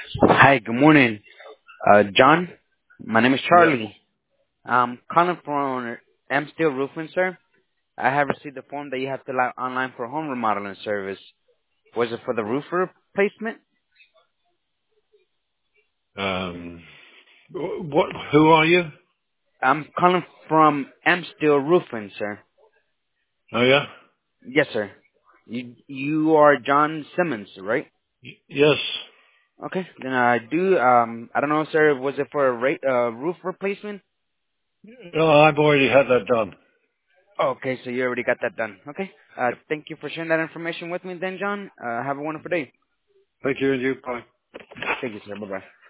Hi, good morning. John, my name is Yes. Charlie. I'm calling from M Steel Roofing, sir. I have received a form that you have to fill out online for home remodeling service. Was it for the roof replacement? Um, what? Who are you? I'm calling from M Steel Roofing, sir. Oh yeah. Yes, sir. You are John Simmons, right? Yes. Okay, then I do. I don't know, sir. Was it for a roof replacement? Oh, I've already had that done. Okay, so you already got that done. Okay. Thank you for sharing that information with me, then, John. Have a wonderful day. Thank you, and you. Bye. Thank you, sir. Bye bye.